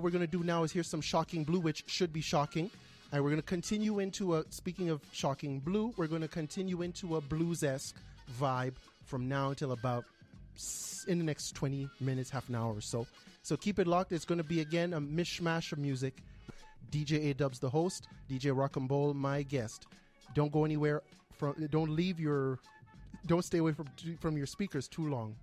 we're going to do now is hear some Shocking Blue, which should be shocking. And we're going to continue into speaking of Shocking Blue, we're going to continue into a blues-esque vibe from now until about in the next 20 minutes, half an hour or so. So keep it locked. It's going to be, again, a mishmash of music. DJ A-Dub's the host, DJ Rock'n'Ball my guest. Don't go anywhere. Don't stay away from your speakers too long.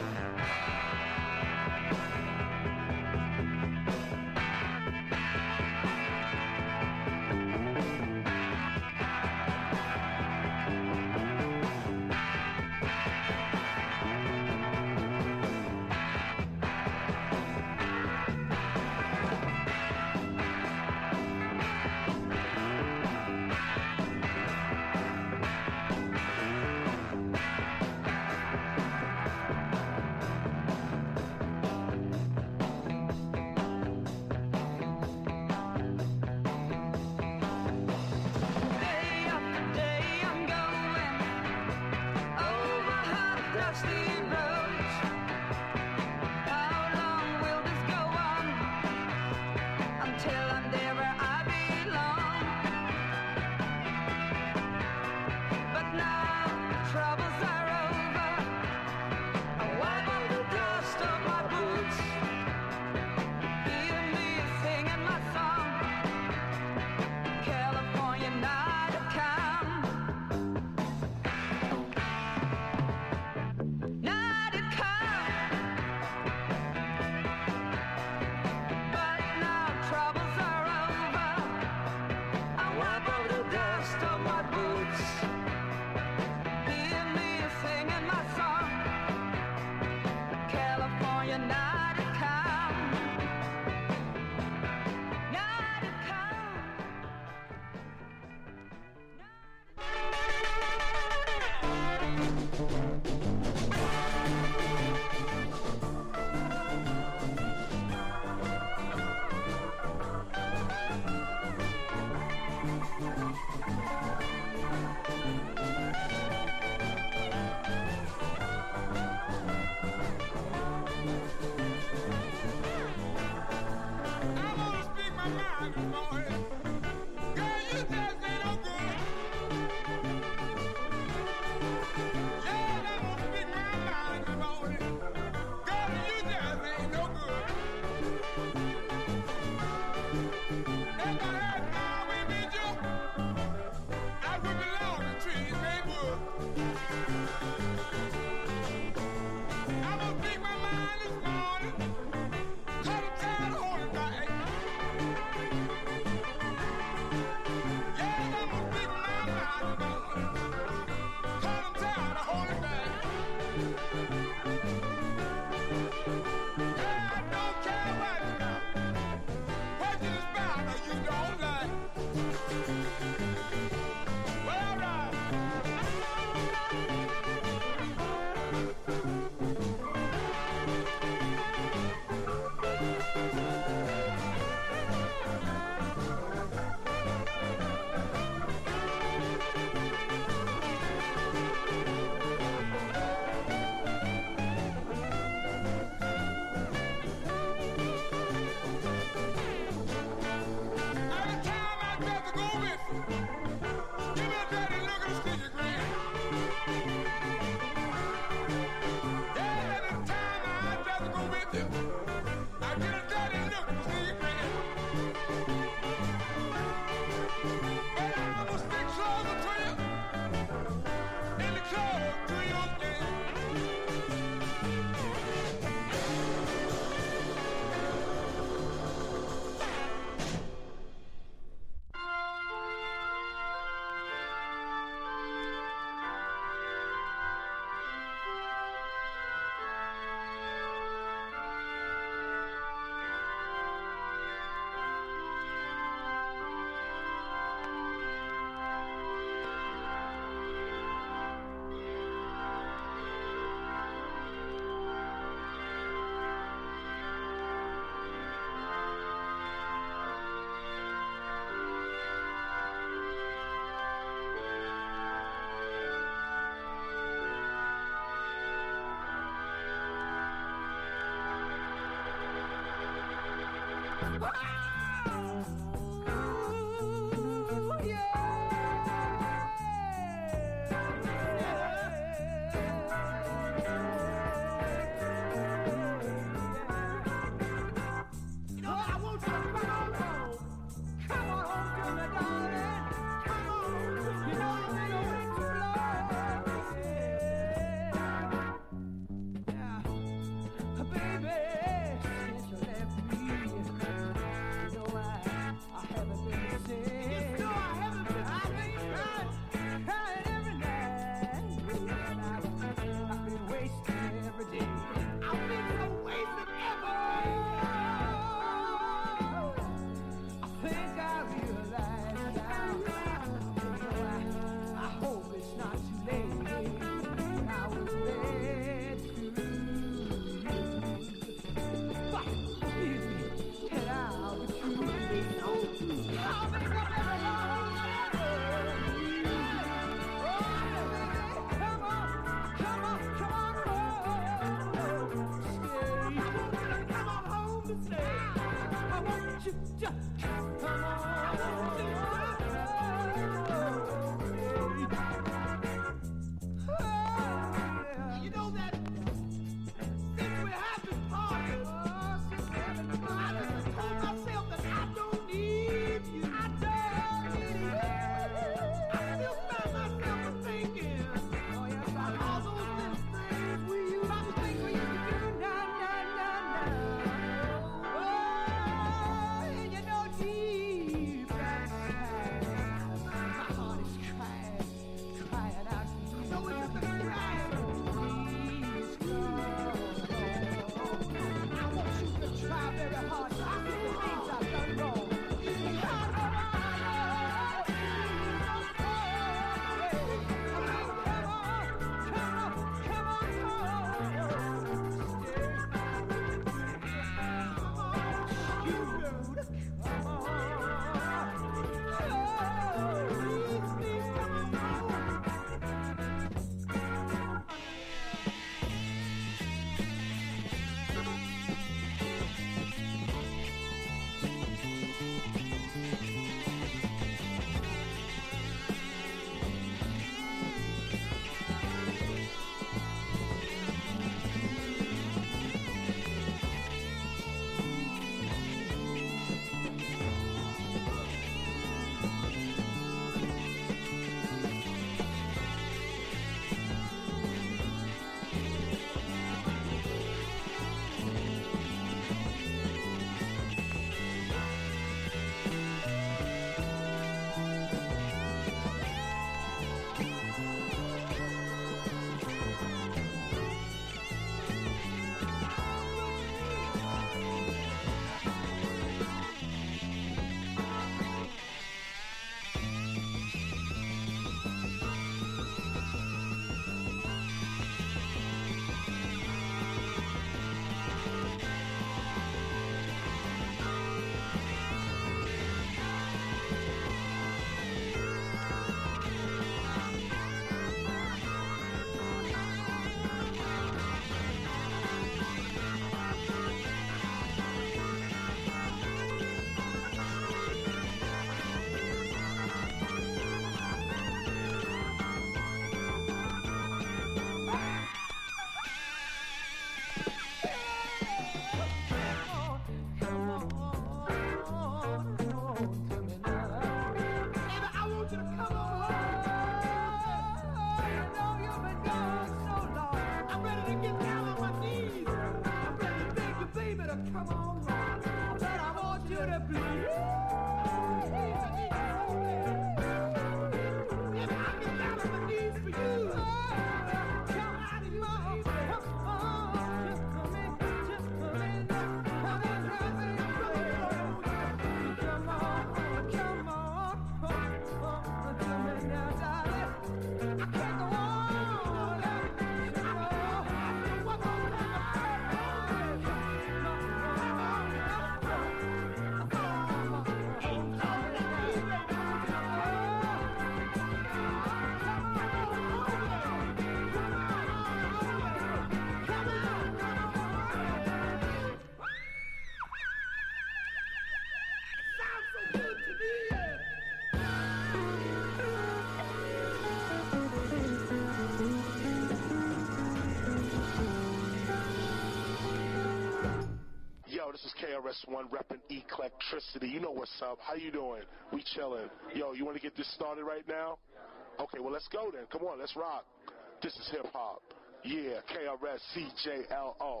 this is KRS-One repping Eclectricity. You know what's up. How you doing? We chilling. Yo, you want to get this started right now? Okay, well, let's go then. Come on, let's rock. This is hip-hop. Yeah, KRS-CJLO.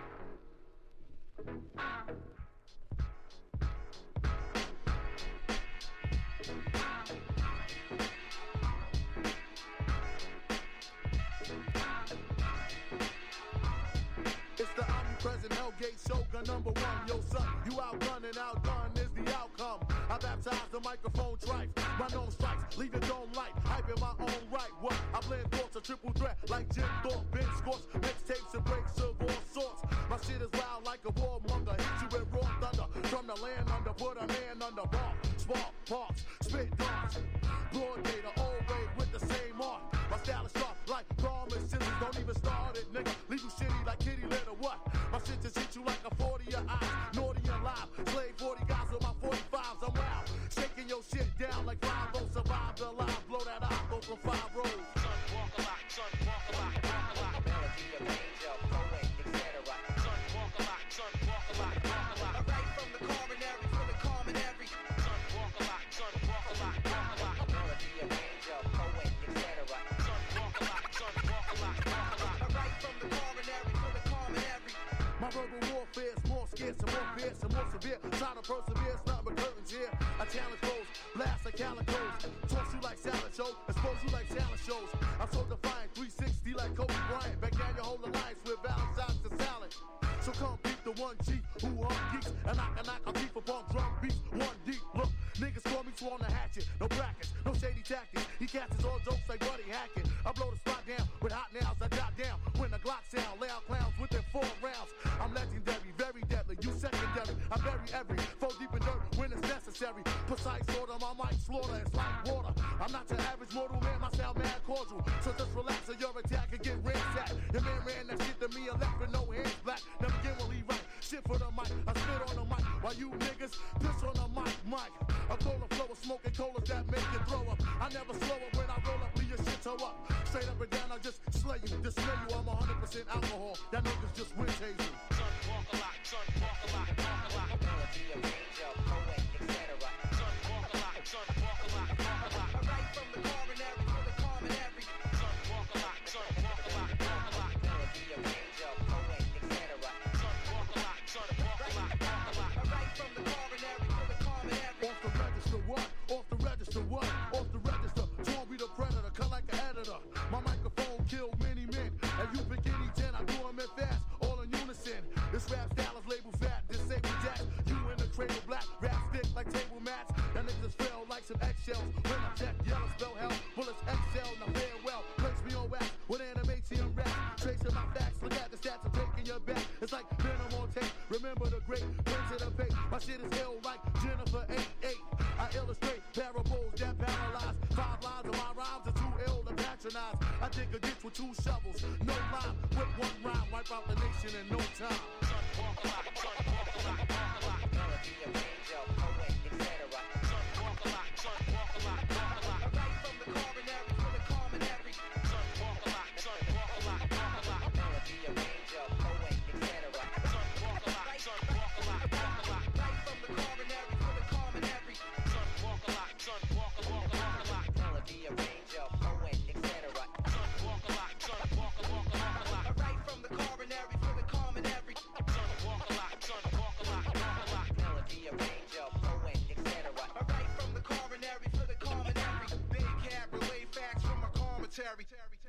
It's the omnipresent Hellgate Shogun #1. Yo, son, you outdone and outdone is the outcome. I baptize the microphone trife. My known strikes, leave your dome light. Hype in my own right. What? I blend thoughts, a triple threat like Jim Thorpe, Ben Scorch, mixtapes and breaks of all sorts. My shit is wild like a warmonger. Hit you with raw thunder. From the land under, put a man under bar. Spark, parks, spit darts. Broad day, the old way with the same art. My style is sharp like promise scissors. Don't even start it, nigga. Leave you shitty like kitty litter. What? My shit just hit you like a 40 your eyes. Naughty and live. Slave 40 guys with my 45s. I'm wild. Shaking your shit down like 5-0. Survive alive. Blow that eye. Go from 5 rows. Son, walk a lot. Son, walk a lot. Walk a lot. Melody, angel, poet, etc. Son, walk a lot. Son, walk a lot. Walk a lot. I write from the coronary to the commonary. Son, walk a lot. Son, walk a lot. Walk a lot. Melody, angel, poet, etc. Son, walk a lot. Son, walk a lot. Walk a lot. I write from the coronary to the commonary. My verbal warfare is more scarce and more fierce and more severe. Trying to persevere, it's nothing but curtains here. I challenge foes, blast like calicos. Toss you like salad shows, expose you like salad shows. I'm so defiant, 360 like Kobe Bryant. Back down your whole alliance with Valentine's to salad. So come beat the 1G who hunt geeks and knock a thief upon drum beats. 1 deep, look, niggas call me Swan the Hatchet. No brackets, no shady tactics. He catches all jokes like Buddy Hackett. I blow the spot down with hot nails. I jot down when the Glock sound. Lay out clowns within 4 rounds. I'm legendary, very deadly. You secondary. I bury every foe deep in dirt when it's necessary. Precise order, my mic slaughter. It's like water. I'm not your average mortal man. My style mad cordial. So just relax or your attack and get ransacked. Your man ran that shit to me. I left with no hands black. Never again will he right. Shit for the mic. I spit on the mic while you niggas piss on the mic. A cola flow of smoking colas that make you throw up. I never slow up when I roll up. Leave your shit toe up. Straight up and down. I just slay you, dismay you. I'm 100% alcohol. That niggas just wind haze you. Son, walk a lot. Son, walk a lot. Walk a lot. Melody, angel, poet, etc. Son, walk a lot. Son, walk a lot. Walk a lot. I write from the coronary to the commonary. Son, walk a lot. Son, walk a lot. Walk a lot. Melody, angel, poet, etc. Son, walk a lot. Son, walk a lot. Walk a lot. I write from the coronary to the commonary. Off the register, what? Off the register, what? Off the register. Torn be the predator, cut like an editor. My microphone killed many men. And you pick any 10, I do them in fast, all in unison. This rap style is labeled fat, disabled jack. You in the cradle black, rap stick like table mats. That niggas fell like some eggshells. When I check, yellow spell hell, bullets excel, now farewell. Place me on wax with animation rap. Tracing my facts, look at the stats, I'm taking your back. It's like venom on tape, remember the great prince of the fate. My shit is ill like Jennifer 8-8. I illustrate parables that paralyze. 5 lines of my rhymes are too ill to patronize. I dig a ditch with 2 shovels, no lime, with 1 rhyme, wipe out the nation in no time. Son, walk a lot. Son, walk a lot. Walk a lot. Melody, angel, poet, etc. Son, walk a lot. Son, walk a lot. Walk a lot. I write from the coronary to the commonary. Son, walk a lot. Son, walk a lot. Walk a lot. Melody, angel, poet, etc. Son, walk a lot. Son, walk a lot. Walk a lot. Write from the coronary to the commonary. Son, walk a lot. Son, walk a lot. Walk a lot. Melody, angel, poet, etc. Son, walk a lot. Son, walk a lot. Walk a lot. I write from the coronary to the commonary. Son, walk a lot. Son, walk a lot. Walk a lot. Melody, angel, poet, etc. I write from the coronary to the commonary. Big cab, relay facts from my commentary.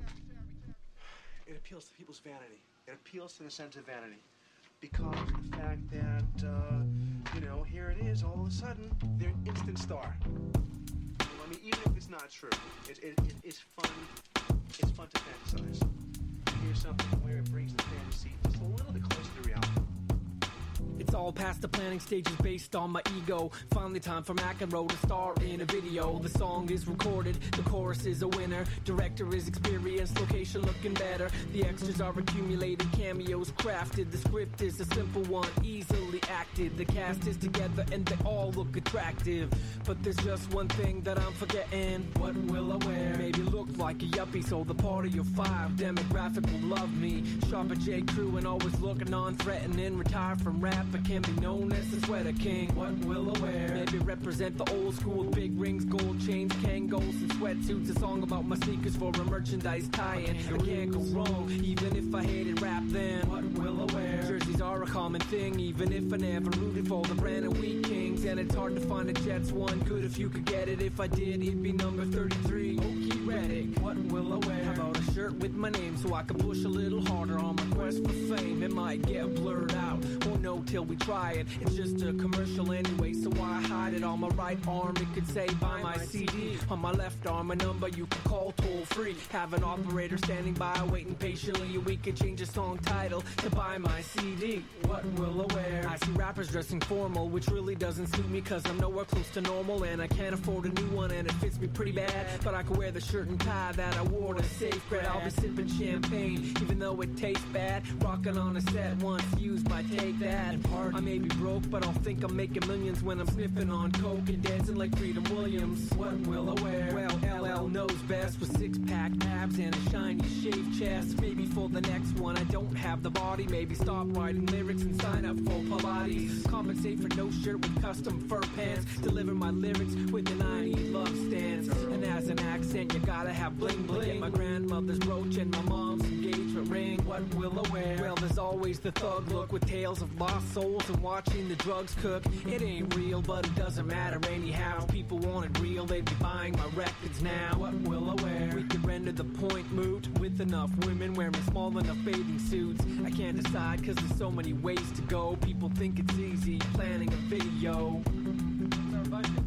It appeals to people's vanity. It appeals to the sense of vanity because of the fact that, here it is, all of a sudden, they're an instant star. I mean, even if it's not true, it's fun. It's fun to fantasize. Here's something where it brings the fantasy just a little bit closer to reality. It's all past the planning stages based on my ego. Finally time for McEnroe to star in a video. The song is recorded, the chorus is a winner. Director is experienced, location looking better. The extras are accumulated, cameos crafted. The script is a simple one, easily acted. The cast is together and they all look attractive. But there's just one thing that I'm forgetting. What will I wear? Maybe look like a yuppie so the party of 5 demographic will love me. Sharp a J. Crew and always looking on threatening. Retire from rap, I can be known as the sweater king. What will I wear? Maybe represent the old school, big rings, gold chains, Kangos, and sweatsuits. A song about my sneakers for a merchandise tie-in. I can't go wrong, even if I hated rap then. What will I wear? Jerseys are a common thing, even if I never rooted for the Brandon Wheat Kings. And it's hard to find a Jets one. Good if you could get it. If I did, it'd be number 33. Okie Reddick. What will I wear? How about a shirt with my name so I can push a little harder on my quest for fame? It might get blurred out. Won't know till we try it. It's just a commercial anyway, so why hide it? On my right arm, it could say buy my CD. On my left arm, a number you can call toll free. Have an operator standing by, waiting patiently. We could change a song title to buy my CD. What will I wear? I see rappers dressing formal, which really doesn't suit me, cause I'm nowhere close to normal, and I can't afford a new one, and it fits me pretty bad. But I could wear the shirt and tie that I wore to safe grad. I'll be sipping champagne, even though it tastes bad. Rocking on a set once used by Take That. I may be broke, but I'll think I'm making millions when I'm sniffing on coke and dancing like Freedom Williams. What will I wear? Well, LL knows best, with six-pack abs and a shiny shaved chest. Maybe for the next one I don't have the body. Maybe stop writing lyrics and sign up for Pilates. Compensate for no shirt with custom fur pants. Deliver my lyrics with an I Need Love stance. And as an accent you gotta have bling bling. Get my grandmother's brooch and my mom's engagement ring. What will I wear? Well, there's always the thug look with tales of lost souls and watching the drugs cook. It ain't real, but it doesn't matter anyhow. People want it real, they'd be buying my records now. What will I wear? We could render the point moot with enough women wearing small enough bathing suits. I can't decide cause there's so many ways to go. People think it's easy planning a video. What's our budget?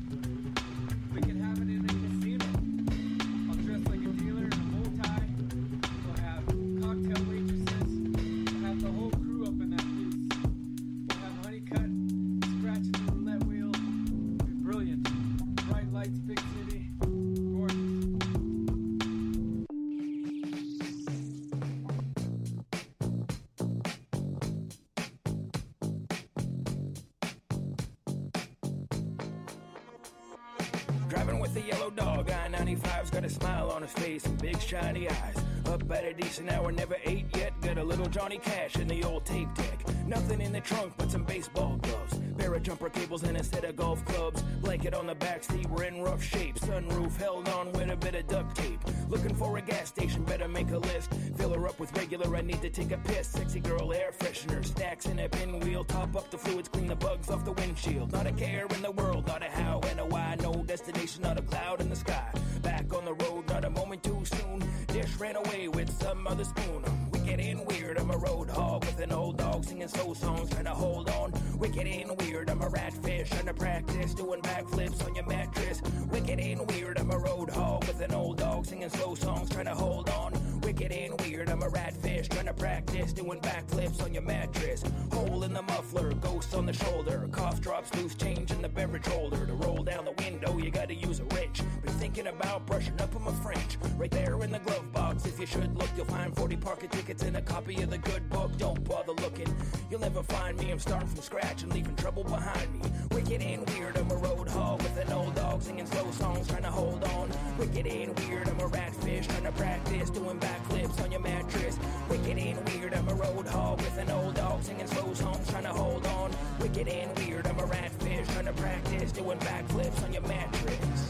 We can have it in a casino. I'll dress like a dealer in a bow tie. We'll have cocktail waitresses. We'll have the whole crew up in that piece. We'll have Honeycut scratching the roulette wheel. It'll be brilliant. Bright lights, big city. Gorgeous. Driving with a yellow dog, I-95's got a smile on his face and big shiny eyes. Up at a decent hour, never ate yet. Got a little Johnny Cash in the old tape deck. Nothing in the trunk but some baseball gloves. Pair of jumper cables and a set of golf clubs. Blanket on the backseat, we're in rough shape. Sunroof held on with a bit of duct tape. Looking for a gas station, better make a list. Fill her up with regular, I need to take a piss. Sexy girl air freshener, stacks in a pinwheel. Top up the fluids, clean the bugs off the windshield. Not a care in the world, not a how and a why. No destination, not a cloud in the sky. Back on the road, not a moment too soon. Dish ran away with some other spoon. Wicked and weird, I'm a road hog with an old dog singing slow songs, trying to hold on. Wicked and weird, I'm a rat fish, trying to practice doing backflips on your mattress. Wicked and weird, I'm a road hog with an old dog singing slow songs, trying to hold on. Wicked and weird, I'm a rat fish, trying to practice doing backflips on your mattress. Hole in the muffler, ghost on the shoulder, cough drops, loose change in the beverage holder. To roll down the window, you gotta use a wrench. Been thinking about brushing up on my French. Right there in the glove box, if you should look, you'll find 40 parking tickets and a copy of the good book. Don't bother looking, you'll never find me. I'm starting from scratch and leaving trouble behind me. Wicked and weird, I'm a road hog with an old dog singing slow songs, trying to hold on. Wicked and weird, I'm a rat fish, trying to practice doing backflips on your mattress. Wicked and weird, I'm a road hog with an old dog singing slow songs, trying to hold on. Wicked and weird, I'm a rat fish, trying to practice doing backflips on your mattress.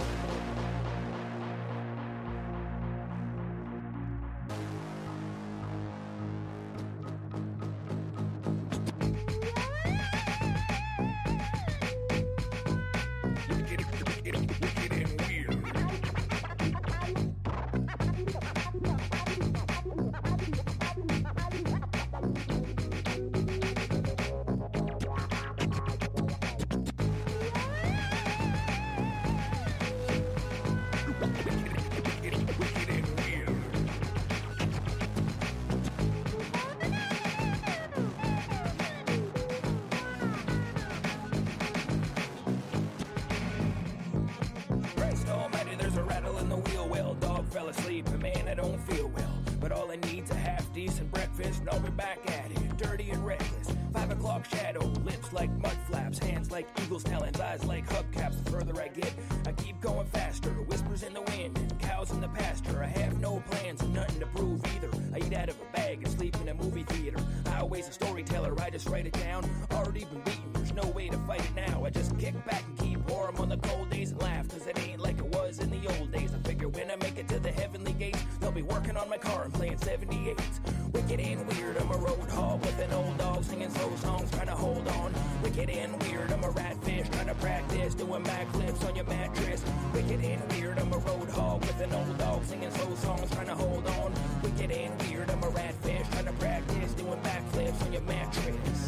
breakfast, and I'll be back at it, dirty and reckless. 5 o'clock shadow, lips like mud flaps, hands like eagle's talons, eyes like hubcaps. The further I get, I keep going faster. Whispers in the wind and cows in the pasture. I have no plans and nothing to prove either. I eat out of a bag and sleep in a movie theater. I always a storyteller, I just write it down. Already been beaten, there's no way to fight it now. I just kick back and keep warm on the cold days and laugh, cause it ain't like it was in the old days. I figure when I make it to the heavenly gates, they'll be working on my car and playing 78s. Wicked and weird, I'm a road hog with an old dog singing slow songs, trying to hold on. Wicked and weird, I'm a ratfish trying to practice doing backflips on your mattress. Wicked and weird, I'm a road hog with an old dog singing slow songs, trying to hold on. Wicked and weird, I'm a ratfish trying to practice doing backflips on your mattress.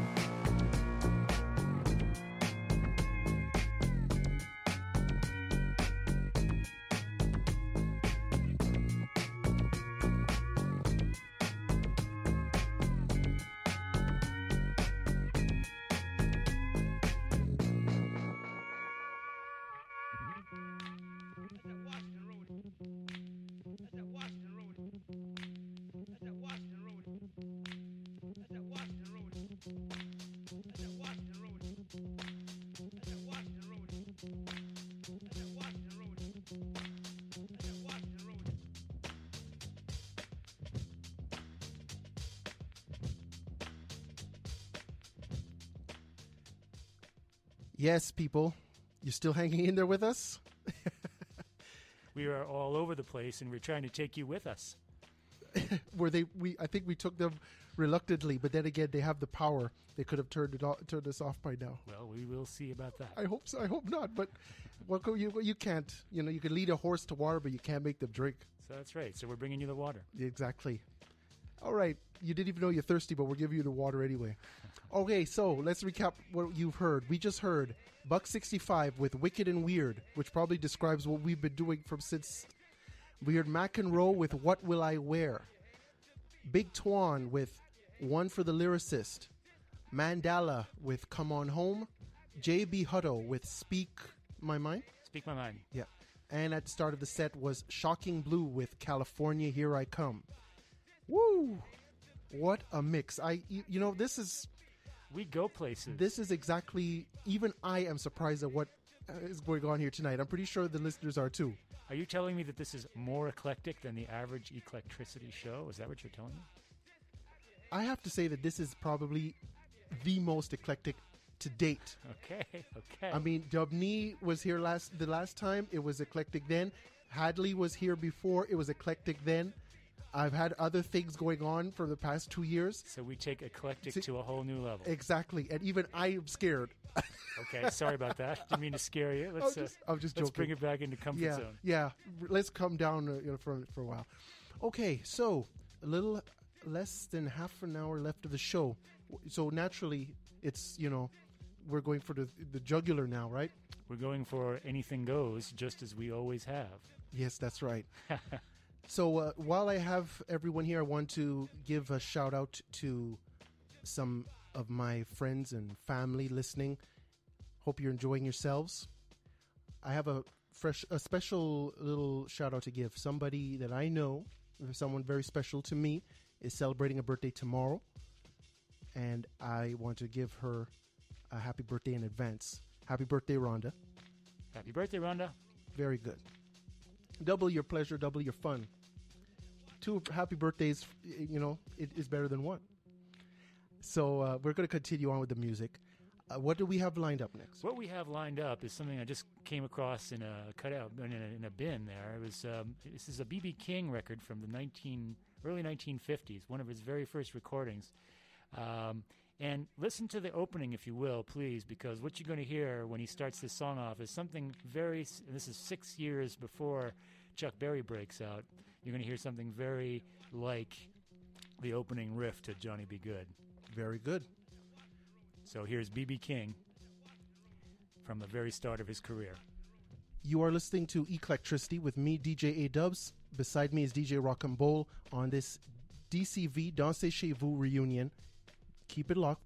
Yes, people, you still hanging in there with us? We are all over the place, and we're trying to take you with us. I think we took them reluctantly, but then again, they have the power. They could have turned us off by now. Well, we will see about that. I hope so. I hope not. But you can't. You know, you can lead a horse to water, but you can't make them drink. So that's right. So we're bringing you the water. Exactly. All right. You didn't even know you're thirsty, but we're giving you the water anyway. Okay, so let's recap what you've heard. We just heard Buck 65 with Wicked and Weird, which probably describes what we've been doing since. We heard McEnroe with What Will I Wear? Big Twan with One for the Lyricist. Mandala with Come On Home. J.B. Hutto with Speak My Mind. Speak My Mind. Yeah. And at the start of the set was Shocking Blue with California Here I Come. Woo! What a mix. This is... We go places. This is exactly... Even I am surprised at what is going on here tonight. I'm pretty sure the listeners are too. Are you telling me that this is more eclectic than the average Eclectricity show? Is that what you're telling me? I have to say that this is probably the most eclectic to date. Okay. I mean, Dubney was here the last time. It was eclectic then. Hadley was here before. It was eclectic then. I've had other things going on for the past 2 years. So we take eclectic to a whole new level. Exactly. And even I am scared. Okay, sorry about that. Didn't mean to scare you. I'm just joking. Let's bring it back into comfort zone. Yeah, let's come down for a while. Okay, so a little less than half an hour left of the show. So naturally, it's, we're going for the jugular now, right? We're going for anything goes, just as we always have. Yes, that's right. So while I have everyone here, I want to give a shout out to some of my friends and family listening. Hope you're enjoying yourselves. I have a special little shout out to give. Somebody that I know, someone very special to me, is celebrating a birthday tomorrow. And I want to give her a happy birthday in advance. Happy birthday, Rhonda. Happy birthday, Rhonda. Very good. Double your pleasure, double your fun. 2 happy birthdays, it is better than 1. So we're going to continue on with the music. What do we have lined up next? What we have lined up is something I just came across in a cutout in a bin there. It was this is a B.B. King record from the early 1950s, one of his very first recordings. And listen to the opening, if you will, please, because what you're going to hear when he starts this song off is something this is 6 years before Chuck Berry breaks out. You're going to hear something very like the opening riff to Johnny B. Good. Very good. So here's B.B. King from the very start of his career. You are listening to Eclectricity with me, DJ A-Dubs. Beside me is DJ Rock'n'Bowl on this DCV, Dansez Chez Vous reunion. Keep it locked.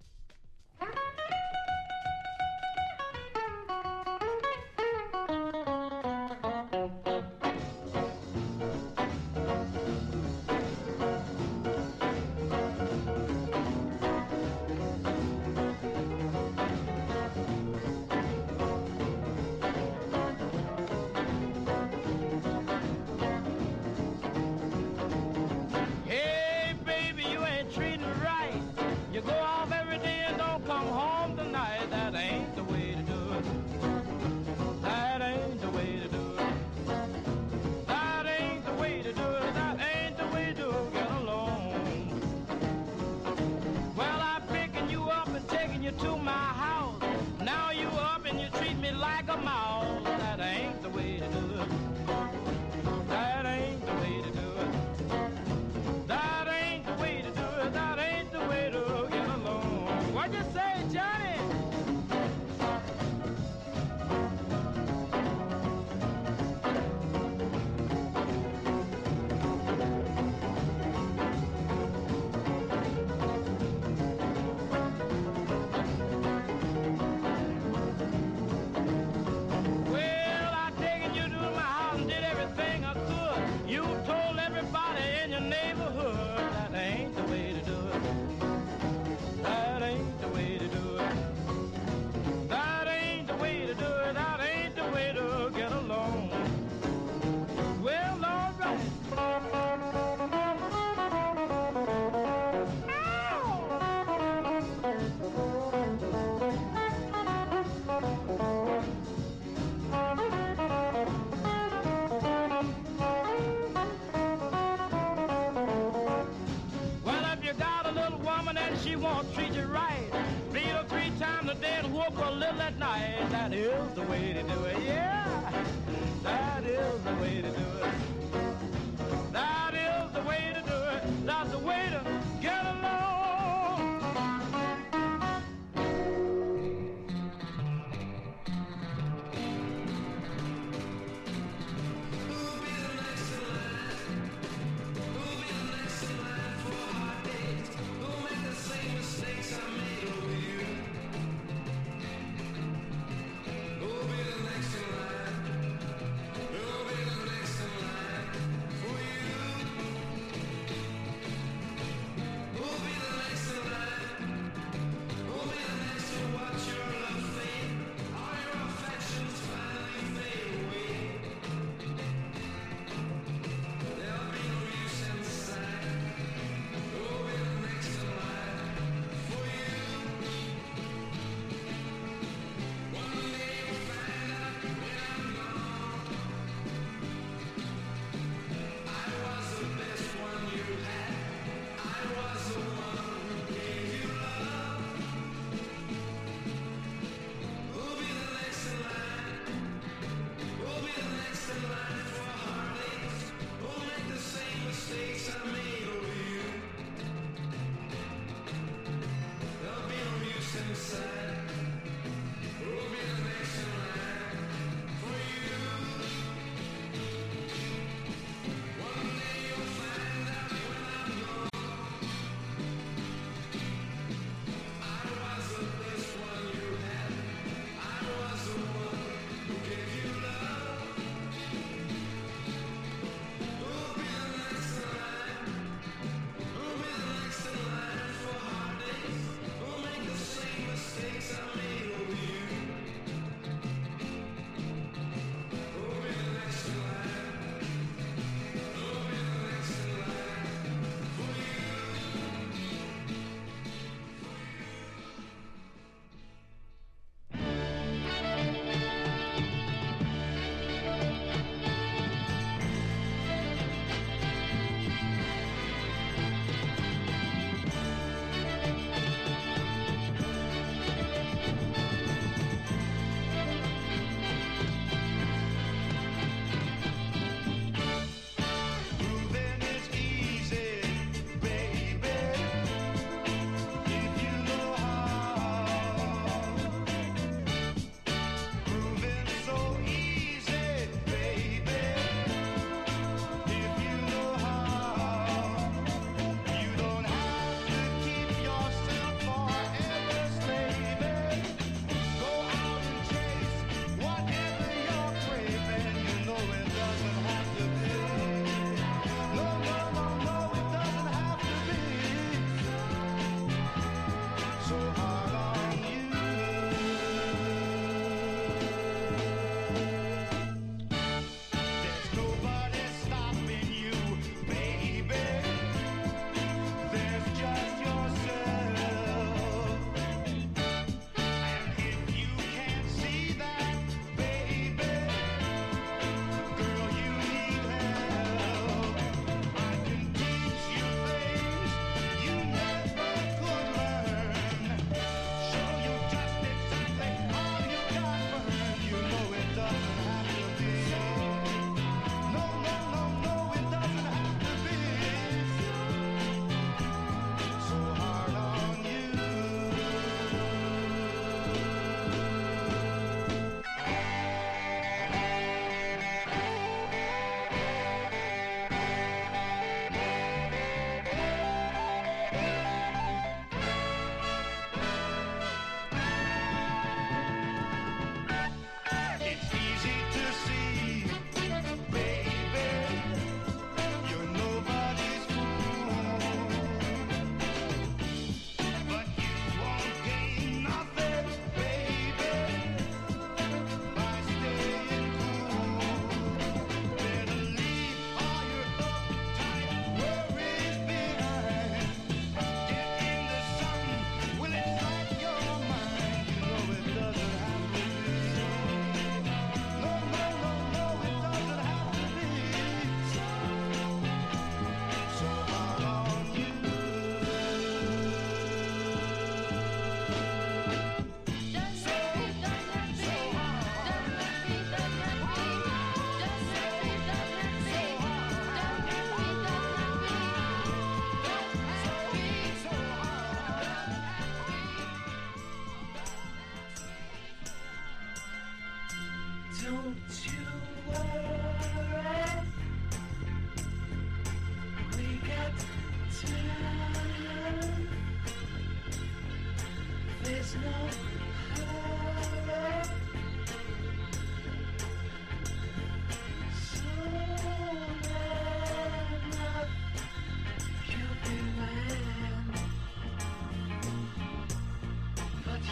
woman and she won't treat you right. Feed her 3 times a day and whoop her a little at night. That is the way to do it, yeah. That is the way to do it. That is the way to do it. That's the way to get along.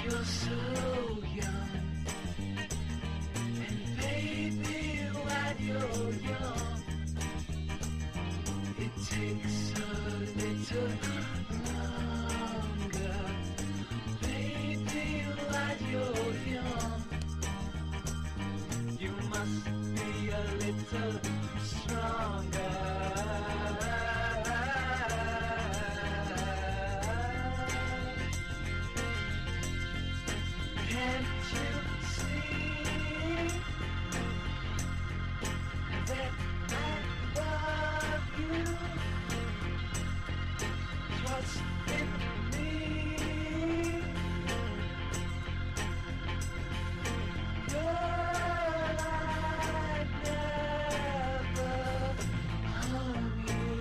you're so young. And baby, while you're young, it takes a little longer. Baby, while you're young, you must be a little stronger. Can't you see that I love you? Trust in me. Girl, I'd never harm you,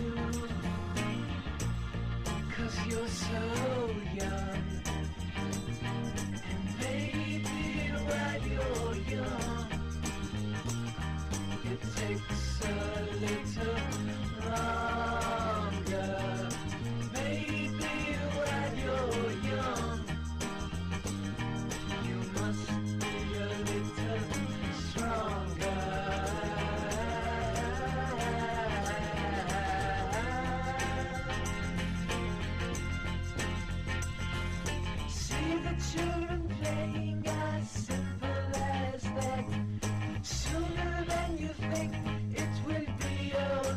'cause you're so young. And baby, while you're young, it takes a little longer. Baby, while you're young, you must be a little stronger. See the children playing as simple as that. Sooner than you think it will be your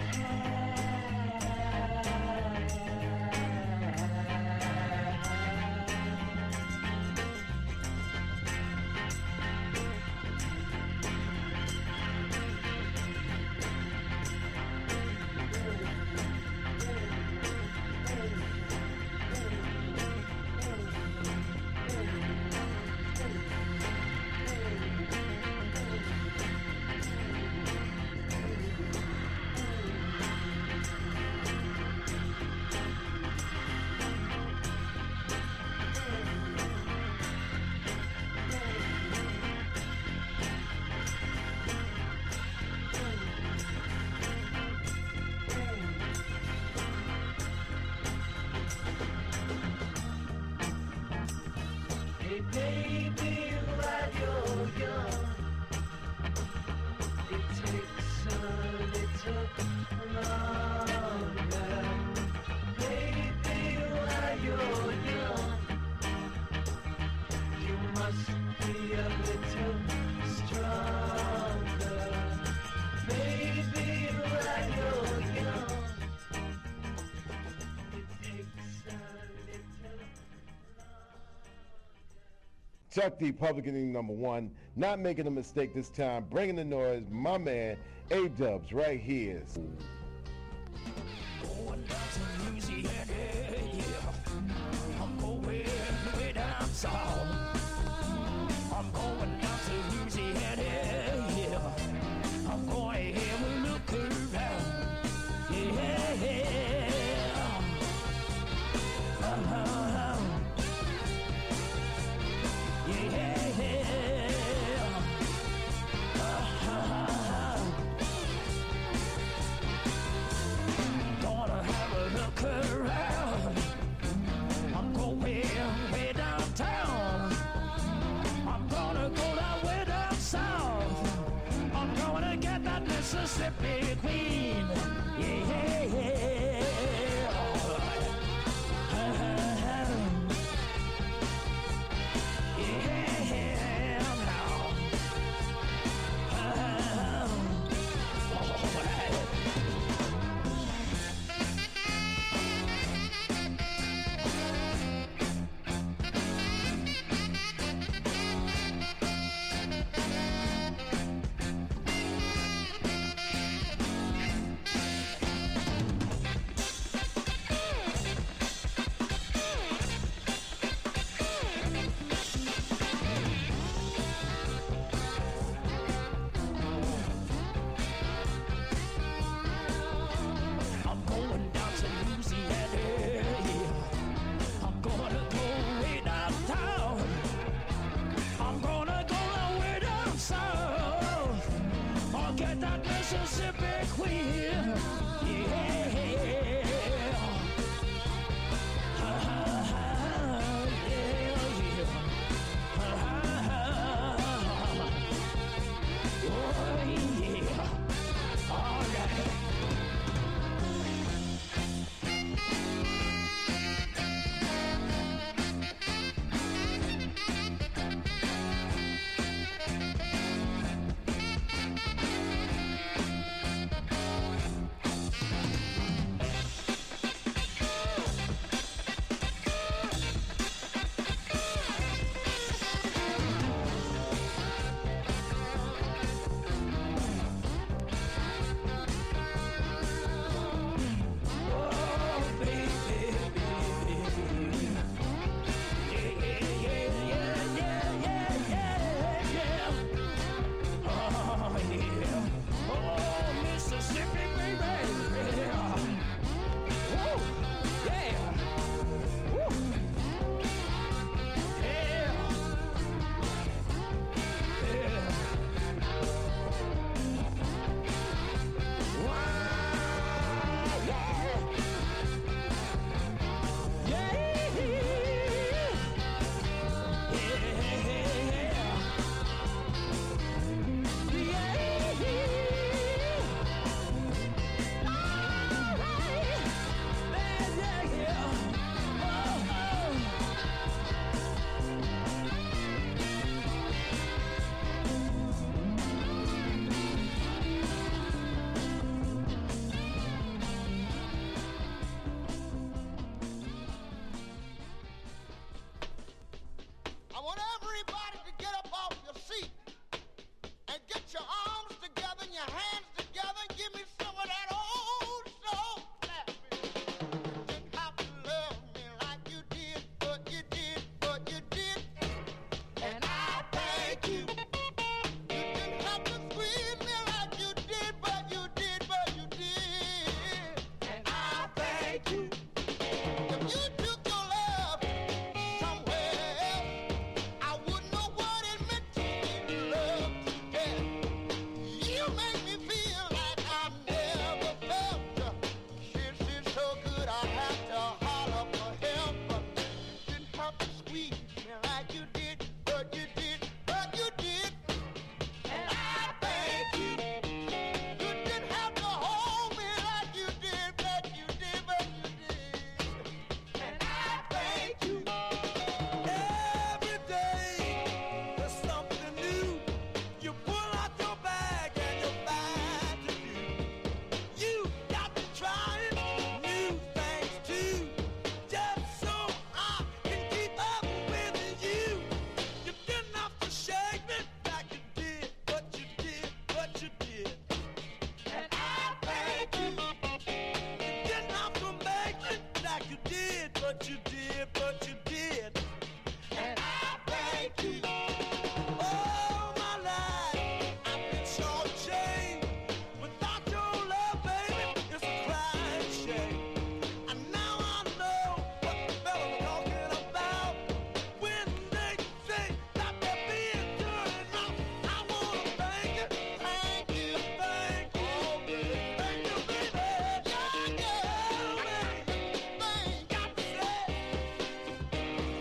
Hey baby, while you're young, it takes a little longer. Baby, while you're young, you must be a little stronger. Baby, while you're young, it takes a little. Chuck D, Public Enemy #1, not making a mistake this time, bringing the noise, my man, A-Dubs, right here. Going down to Louisiana, yeah. I'm going way down south. I'm going down to Louisiana, yeah. I'm going here and look around, yeah. Gonna have a look around. I'm going way downtown. I'm gonna go that way down south. I'm gonna get that Mississippi Queen. Yeah. but you did. And I thank you. All my life, I've been shortchanged. Without your love, baby, it's a crying shame. And now I know what the fellas are talking about when they say that they're being good enough. I wanna thank you, thank you, thank you, thank you, baby. Yeah, yeah, baby, got to say.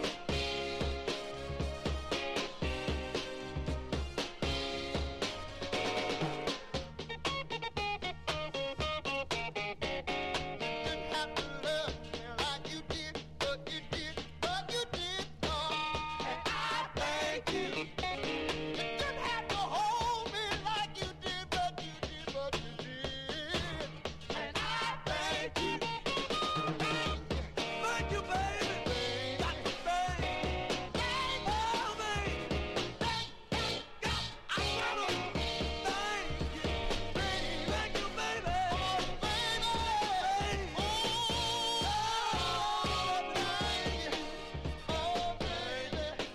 Didn't have to love me like you did, but you did, and I thank you. You didn't have to hold me like you did, but you did, and I thank you. Thank you, baby. Got to thank. Oh, baby. Thank you. I gotta thank you. Thank you, baby. Oh, baby. Oh, baby.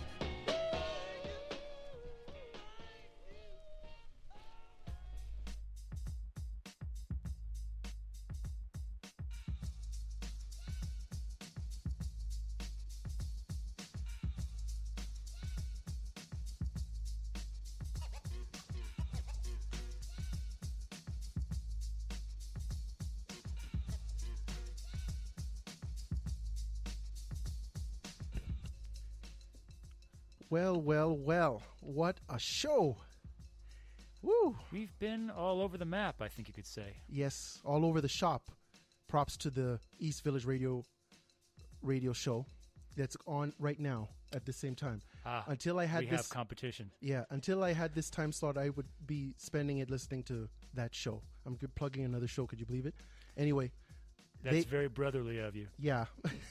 Well, well, well. What a show. Woo. We've been all over the map, I think you could say. Yes, all over the shop. Props to the East Village radio show that's on right now at the same time. Until I had we this have competition. Yeah, until I had this time slot, I would be spending it listening to that show. I'm plugging another show. Could you believe it? Anyway, That's very brotherly of you. yeah.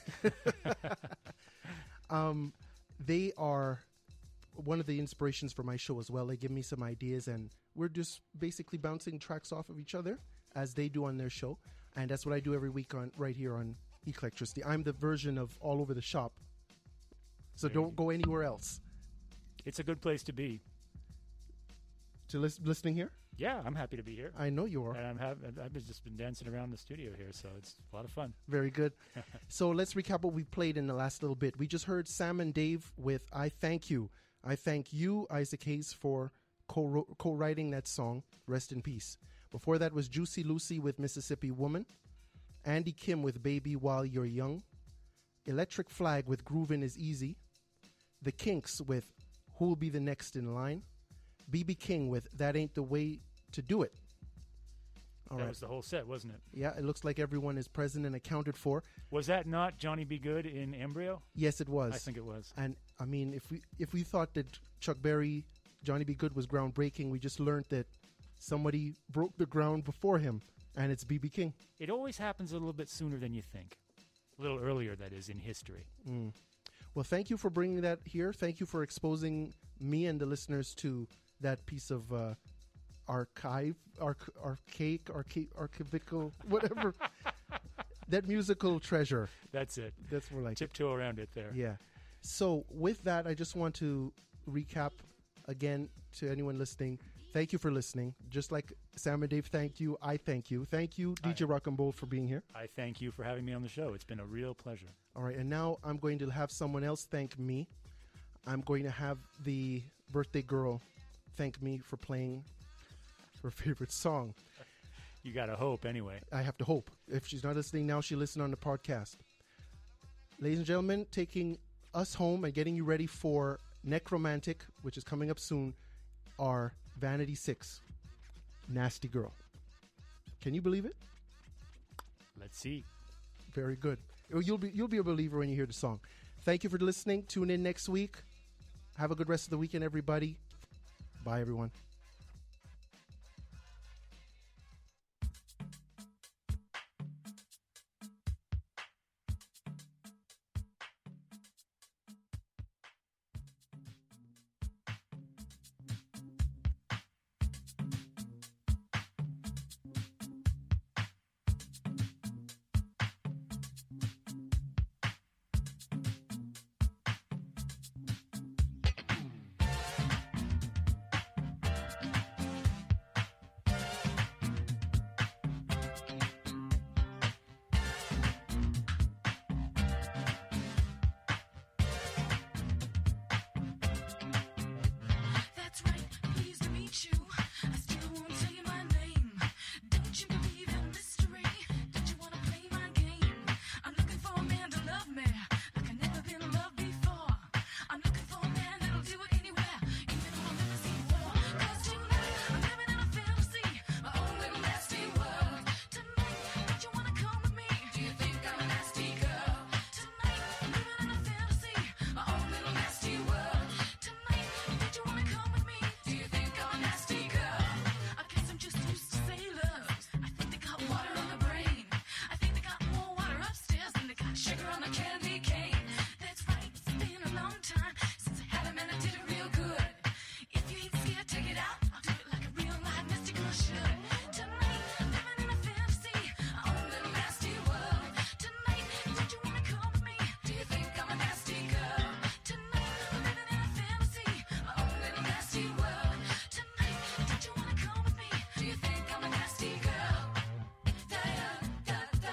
They are one of the inspirations for my show as well. They give me some ideas, and we're just basically bouncing tracks off of each other as they do on their show. And that's what I do every week right here on Eclectricity. I'm the version of All Over the Shop. So don't go anywhere else. It's a good place to be. To listening here? Yeah, I'm happy to be here. I know you are. And I've just been dancing around the studio here, so it's a lot of fun. Very good. So let's recap what we played in the last little bit. We just heard Sam and Dave with I Thank You. I thank you, Isaac Hayes, for co-writing that song. Rest in peace. Before that was Juicy Lucy with Mississippi Woman. Andy Kim with Baby While You're Young. Electric Flag with Groovin' Is Easy. The Kinks with Who'll Be the Next in Line. B.B. King with That Ain't the Way to Do It. That was the whole set, wasn't it? Yeah, it looks like everyone is present and accounted for. Was that not Johnny B. Good in Embryo? Yes, it was. I think it was. And I mean, if we thought that Chuck Berry, Johnny B. Good was groundbreaking, we just learned that somebody broke the ground before him, and it's B.B. King. It always happens a little bit sooner than you think. A little earlier, that is, in history. Well, thank you for bringing that here. Thank you for exposing me and the listeners to that piece of archaic, archivical, whatever. That musical treasure. That's it. That's more like Tiptoe around it there. Yeah. So with that, I just want to recap again to anyone listening. Thank you for listening. Just like Sam and Dave thanked you, I thank you. Thank you, DJ Rock and Bold, for being here. I thank you for having me on the show. It's been a real pleasure. All right, and now I'm going to have someone else thank me. I'm going to have the birthday girl thank me for playing her favorite song. You got to hope, anyway. I have to hope. If she's not listening now, she'll listen on the podcast. Ladies and gentlemen, taking us home and getting you ready for Necromantic, which is coming up soon, are Vanity 6, Nasty Girl. Can you believe it? Let's see. Very good. You'll be a believer when you hear the song. Thank you for listening. Tune in next week. Have a good rest of the weekend, everybody. Bye, everyone. candy cane. That's right, it's been a long time since I had him and I did it real good. If you ain't scared, take it out. I'll do it like a real live nasty girl should. Tonight, living in a fantasy, our own little nasty world. Tonight, don't you wanna come with me? Do you think I'm a nasty girl? Tonight, living in a fantasy, our own little nasty world. Tonight, don't you wanna come with me? Do you think I'm a nasty girl? Da da da.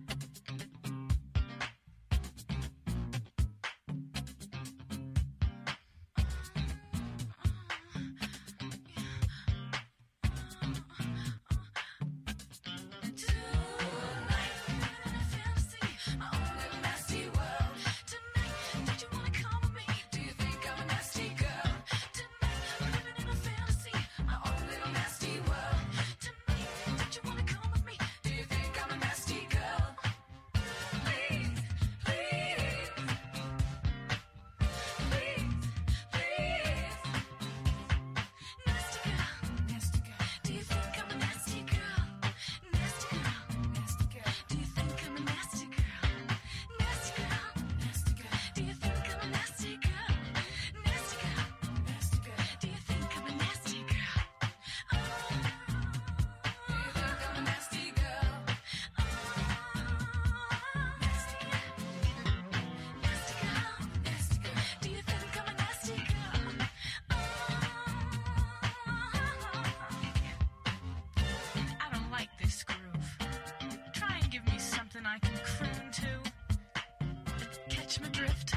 I don't like this groove. Try and give me something I can croon to. Catch my drift.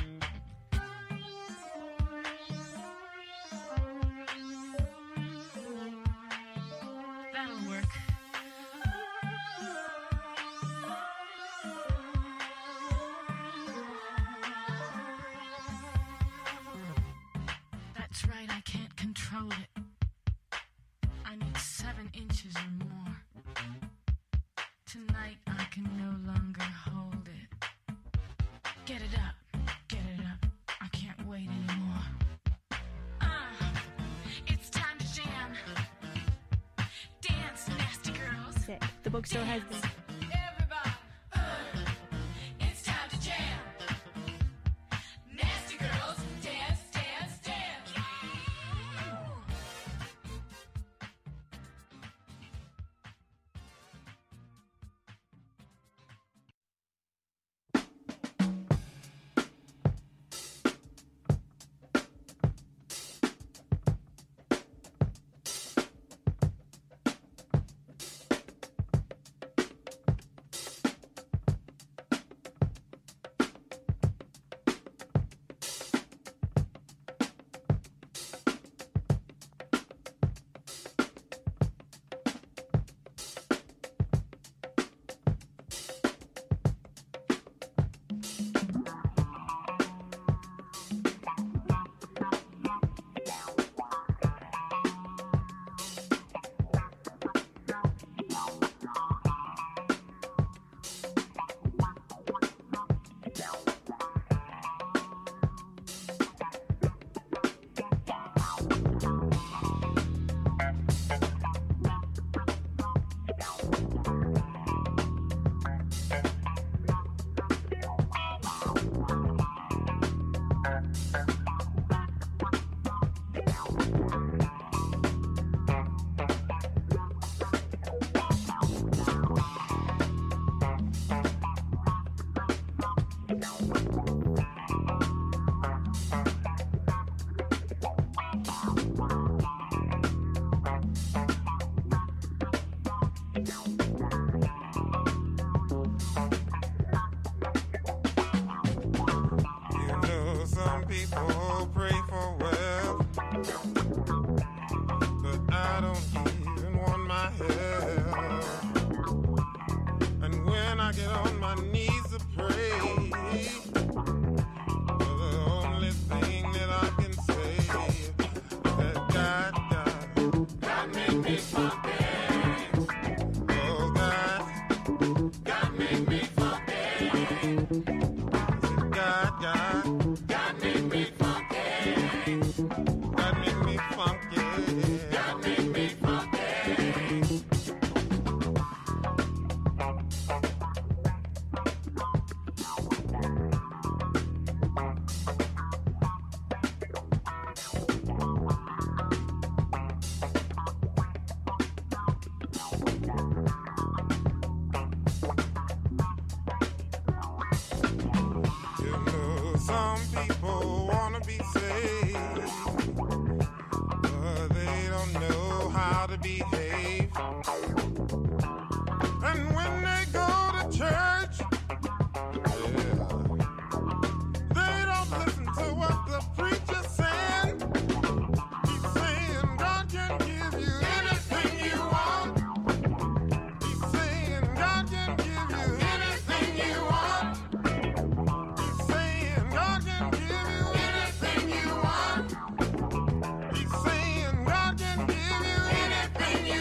That'll work. That's right, I can't control it. I need 7 inches or more. Tonight I can no longer hold it. Get it up, get it up. I can't wait anymore. It's time to jam. Dance, nasty girls. The bookstore has this. Everybody, it's time to jam. Nasty girls, dance, dance, dance. people pray for wealth, but I don't even want my help. And when I get on my knees to pray, Some people wanna be saved, but they don't know how to behave. And when they go to church, yeah, they don't listen to what the preacher's saying. He's saying God can give you anything you want. He's saying God can give you anything you want. He's saying God can give you anything you want. He's saying God can give you anything you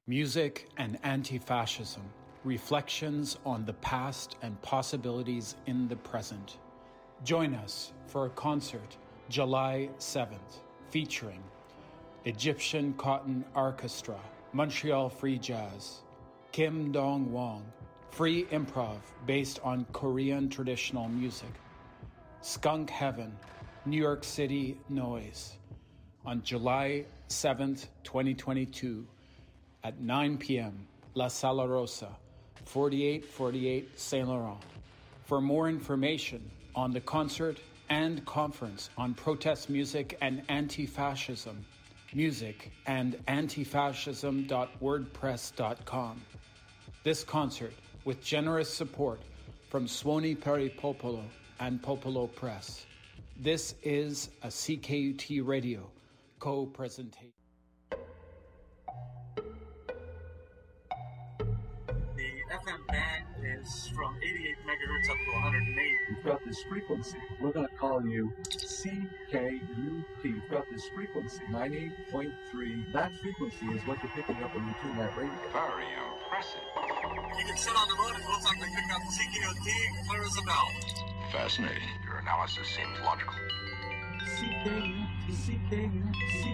Music and Anti-Fascism, Reflections on the Past and Possibilities in the Present. Join us for a concert July 7th, featuring Egyptian Cotton Orchestra, Montreal Free Jazz, Kim Dong Wong, free improv based on Korean traditional music, Skunk Heaven, New York City Noise, on July 7th, 2022, at 9 p.m., La Sala Rosa, 4848 Saint Laurent. For more information on the concert and conference on protest music and anti-fascism, music and antifascism.wordpress.com. This concert, with generous support from Suoni per il Popolo and Popolo Press. This is a CKUT Radio co-presentation. The FM band is from 88 megahertz up to 108. You've got this frequency. We're going to call you CKUT. You've got this frequency, 98.3. That frequency is what you're picking up when you tune that radio. Very impressive. You can sit on the road and it looks like they pick up CKUT clear as a bell. Fascinating. Your analysis seems logical. CKUT.